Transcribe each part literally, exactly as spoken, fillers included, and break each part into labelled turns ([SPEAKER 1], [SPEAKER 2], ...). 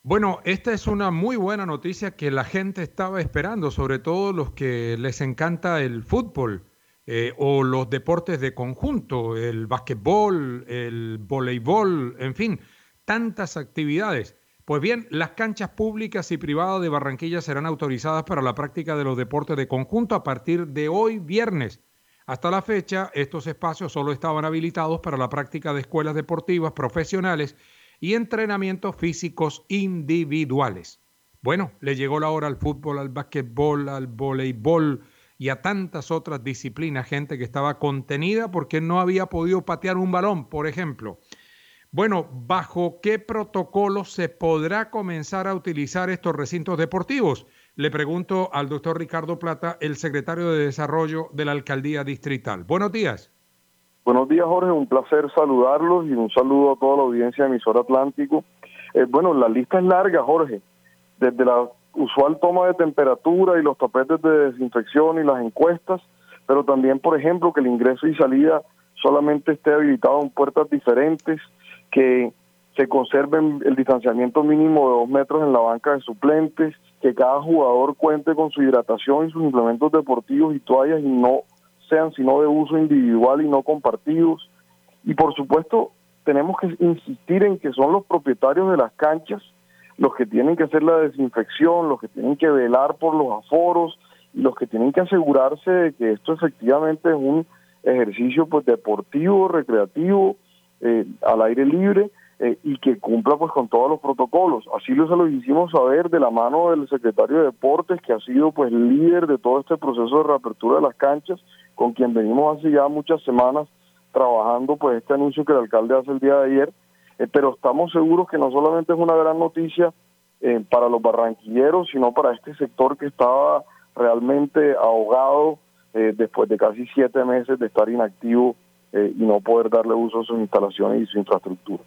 [SPEAKER 1] Bueno, esta es una muy buena noticia que la gente estaba esperando, sobre todo los que les encanta el fútbol eh, o los deportes de conjunto, el basquetbol, el voleibol, en fin, tantas actividades. Pues bien, las canchas públicas y privadas de Barranquilla serán autorizadas para la práctica de los deportes de conjunto a partir de hoy viernes. Hasta la fecha, estos espacios solo estaban habilitados para la práctica de escuelas deportivas profesionales y entrenamientos físicos individuales. Bueno, le llegó la hora al fútbol, al basquetbol, al voleibol y a tantas otras disciplinas, gente que estaba contenida porque no había podido patear un balón, por ejemplo. Bueno, ¿bajo qué protocolo se podrá comenzar a utilizar estos recintos deportivos? Le pregunto al doctor Ricardo Plata, el secretario de Desarrollo de la Alcaldía Distrital. Buenos días.
[SPEAKER 2] Buenos días, Jorge, un placer saludarlos y un saludo a toda la audiencia de Emisora Atlántico. Eh, bueno, la lista es larga, Jorge, desde la usual toma de temperatura y los tapetes de desinfección y las encuestas, pero también, por ejemplo, que el ingreso y salida solamente esté habilitado en puertas diferentes, que se conserve el distanciamiento mínimo de dos metros en la banca de suplentes, que cada jugador cuente con su hidratación y sus implementos deportivos y toallas y no sean sino de uso individual y no compartidos. Y por supuesto tenemos que insistir en que son los propietarios de las canchas los que tienen que hacer la desinfección, los que tienen que velar por los aforos y los que tienen que asegurarse de que esto efectivamente es un ejercicio pues deportivo, recreativo, eh, al aire libre, eh, y que cumpla pues con todos los protocolos. Así lo se lo hicimos saber de la mano del secretario de Deportes, que ha sido pues líder de todo este proceso de reapertura de las canchas, con quien venimos hace ya muchas semanas trabajando pues este anuncio que el alcalde hace el día de ayer, eh, pero estamos seguros que no solamente es una gran noticia eh, para los barranquilleros, sino para este sector que estaba realmente ahogado eh, después de casi siete meses de estar inactivo eh, y no poder darle uso a sus instalaciones y su infraestructura.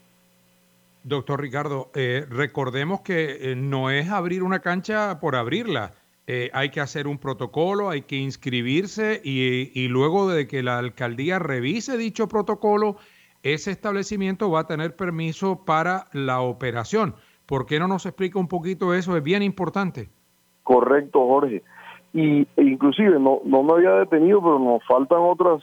[SPEAKER 1] Doctor Ricardo, eh, recordemos que eh, no es abrir una cancha por abrirla. Eh, hay que hacer un protocolo, hay que inscribirse y, y luego de que la alcaldía revise dicho protocolo, ese establecimiento va a tener permiso para la operación. ¿Por qué no nos explica un poquito eso? Es bien importante.
[SPEAKER 2] Correcto, Jorge. Y e inclusive no, no me había detenido, pero nos faltan otras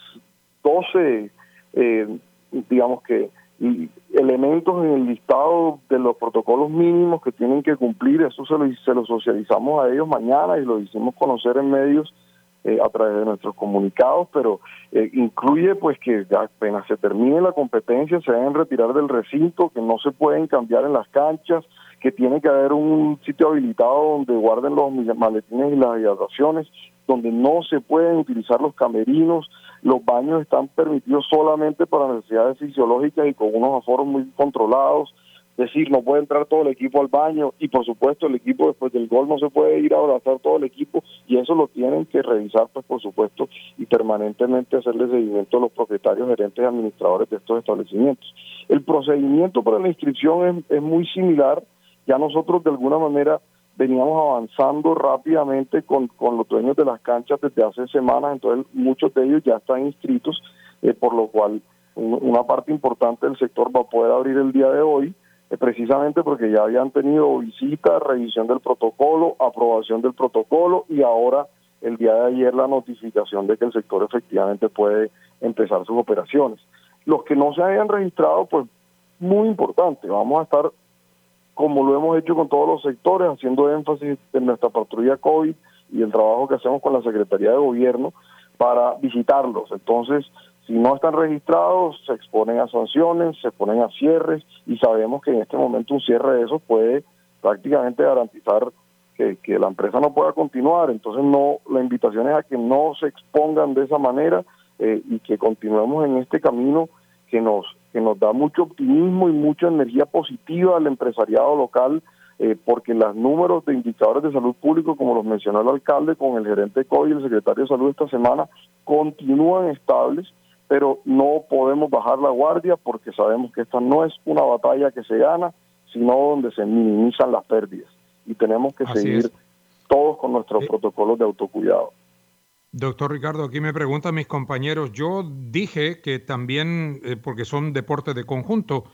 [SPEAKER 2] doce, eh, digamos que, y elementos en el listado de los protocolos mínimos que tienen que cumplir. Eso se lo, se lo socializamos a ellos mañana y lo hicimos conocer en medios eh, a través de nuestros comunicados, pero eh, incluye pues que apenas se termine la competencia se deben retirar del recinto, que no se pueden cambiar en las canchas, que tiene que haber un sitio habilitado donde guarden los maletines y las hidrataciones, donde no se pueden utilizar los camerinos. Los baños están permitidos solamente para necesidades fisiológicas y con unos aforos muy controlados. Es decir, no puede entrar todo el equipo al baño y por supuesto el equipo después del gol no se puede ir a abrazar todo el equipo y eso lo tienen que revisar, pues por supuesto, y permanentemente hacerle seguimiento a los propietarios, gerentes y administradores de estos establecimientos. El procedimiento para la inscripción es, es muy similar. Ya nosotros de alguna manera veníamos avanzando rápidamente con, con los dueños de las canchas desde hace semanas, entonces muchos de ellos ya están inscritos, eh, por lo cual un, una parte importante del sector va a poder abrir el día de hoy, eh, precisamente porque ya habían tenido visita, revisión del protocolo, aprobación del protocolo y ahora el día de ayer la notificación de que el sector efectivamente puede empezar sus operaciones. Los que no se hayan registrado, pues muy importante, vamos a estar como lo hemos hecho con todos los sectores, haciendo énfasis en nuestra patrulla COVID y el trabajo que hacemos con la Secretaría de Gobierno para visitarlos. Entonces, si no están registrados, se exponen a sanciones, se exponen a cierres, y sabemos que en este momento un cierre de esos puede prácticamente garantizar que, que la empresa no pueda continuar. Entonces, no, la invitación es a que no se expongan de esa manera eh, y que continuemos en este camino que nos que nos da mucho optimismo y mucha energía positiva al empresariado local, eh, porque los números de indicadores de salud público, como los mencionó el alcalde con el gerente de COVID y el secretario de salud esta semana, continúan estables, pero no podemos bajar la guardia porque sabemos que esta no es una batalla que se gana, sino donde se minimizan las pérdidas. Y tenemos que
[SPEAKER 1] Así
[SPEAKER 2] seguir
[SPEAKER 1] es.
[SPEAKER 2] todos con nuestros
[SPEAKER 1] Eh,
[SPEAKER 2] protocolos de autocuidado.
[SPEAKER 1] Doctor Ricardo, aquí me preguntan mis compañeros, yo dije que también, eh, porque son deportes de conjunto,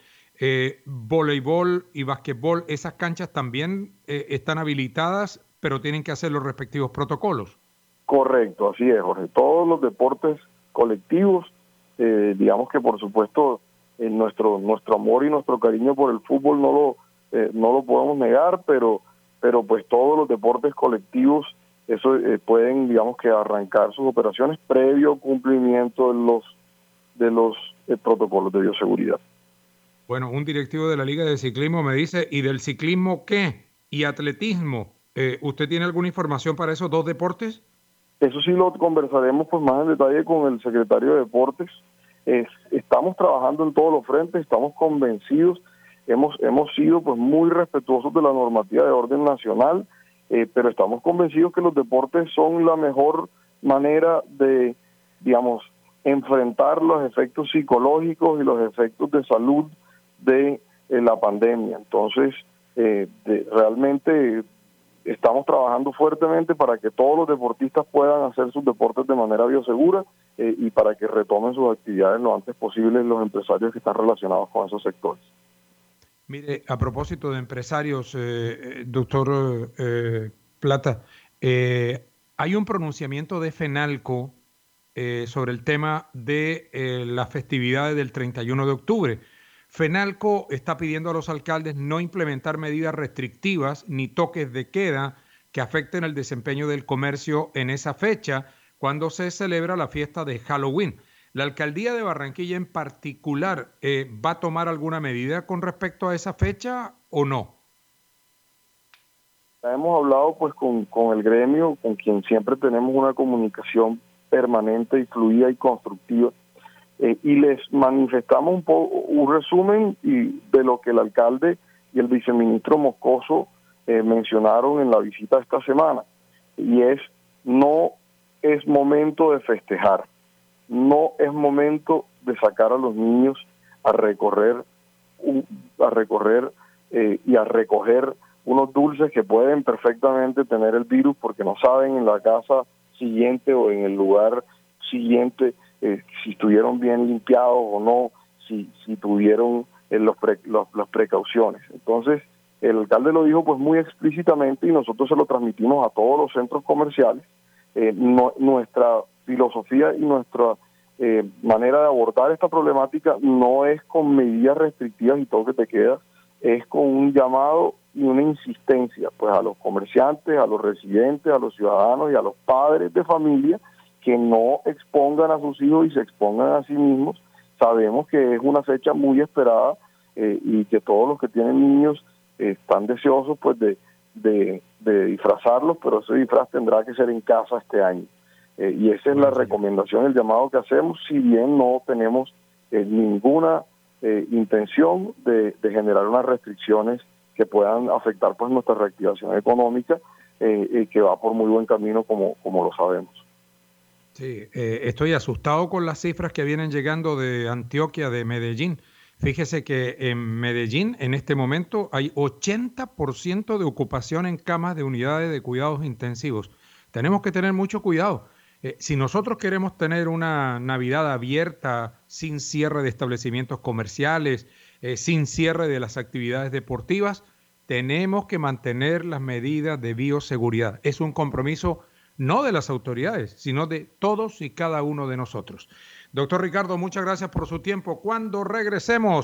[SPEAKER 1] eh, voleibol y basquetbol, esas canchas también eh, están habilitadas, pero tienen que hacer los respectivos protocolos.
[SPEAKER 2] Correcto, así es, Jorge. Todos los deportes colectivos, eh, digamos que por supuesto eh, nuestro nuestro amor y nuestro cariño por el fútbol no lo eh, no lo podemos negar, pero pero pues todos los deportes colectivos eso eh, pueden, digamos que arrancar sus operaciones previo cumplimiento de los de los eh, protocolos de bioseguridad.
[SPEAKER 1] Bueno, un directivo de la Liga de Ciclismo me dice, ¿y del ciclismo qué? ¿Y atletismo? Eh, ¿Usted tiene alguna información para esos dos deportes?
[SPEAKER 2] Eso sí lo conversaremos pues más en detalle con el secretario de Deportes. Es, estamos trabajando en todos los frentes, estamos convencidos, hemos hemos sido pues muy respetuosos de la normativa de orden nacional, eh, pero estamos convencidos que los deportes son la mejor manera de, digamos, enfrentar los efectos psicológicos y los efectos de salud de eh, la pandemia. Entonces, eh, de, realmente estamos trabajando fuertemente para que todos los deportistas puedan hacer sus deportes de manera biosegura eh, y para que retomen sus actividades lo antes posible los empresarios que están relacionados con esos sectores.
[SPEAKER 1] Mire, a propósito de empresarios, eh, doctor eh, Plata, eh, hay un pronunciamiento de FENALCO eh, sobre el tema de eh, las festividades del treinta y uno de octubre. FENALCO está pidiendo a los alcaldes no implementar medidas restrictivas ni toques de queda que afecten el desempeño del comercio en esa fecha cuando se celebra la fiesta de Halloween. ¿La alcaldía de Barranquilla en particular eh, va a tomar alguna medida con respecto a esa fecha o no?
[SPEAKER 2] Hemos hablado pues con, con el gremio, con quien siempre tenemos una comunicación permanente y fluida y constructiva. Eh, y les manifestamos un poco un resumen y de lo que el alcalde y el viceministro Moscoso eh, mencionaron en la visita esta semana, y es: no es momento de festejar, no es momento de sacar a los niños a recorrer un, a recorrer eh, y a recoger unos dulces que pueden perfectamente tener el virus porque no saben en la casa siguiente o en el lugar siguiente Eh, si estuvieron bien limpiados o no, si si tuvieron eh, los, pre, los las precauciones. Entonces, el alcalde lo dijo pues muy explícitamente y nosotros se lo transmitimos a todos los centros comerciales. Eh, no, nuestra filosofía y nuestra eh, manera de abordar esta problemática no es con medidas restrictivas y todo que te queda, es con un llamado y una insistencia pues a los comerciantes, a los residentes, a los ciudadanos y a los padres de familia que no expongan a sus hijos y se expongan a sí mismos. Sabemos que es una fecha muy esperada eh, y que todos los que tienen niños eh, están deseosos pues de, de, de disfrazarlos, pero ese disfraz tendrá que ser en casa este año. Eh, y esa es la recomendación, el llamado que hacemos, si bien no tenemos eh, ninguna eh, intención de, de generar unas restricciones que puedan afectar pues nuestra reactivación económica, eh, eh, que va por muy buen camino como, como lo sabemos.
[SPEAKER 1] Sí, eh, estoy asustado con las cifras que vienen llegando de Antioquia, de Medellín. Fíjese que en Medellín en este momento hay ochenta por ciento de ocupación en camas de unidades de cuidados intensivos. Tenemos que tener mucho cuidado. Eh, si nosotros queremos tener una Navidad abierta, sin cierre de establecimientos comerciales, eh, sin cierre de las actividades deportivas, tenemos que mantener las medidas de bioseguridad. Es un compromiso no de las autoridades, sino de todos y cada uno de nosotros. Doctor Ricardo, muchas gracias por su tiempo. Cuando regresemos,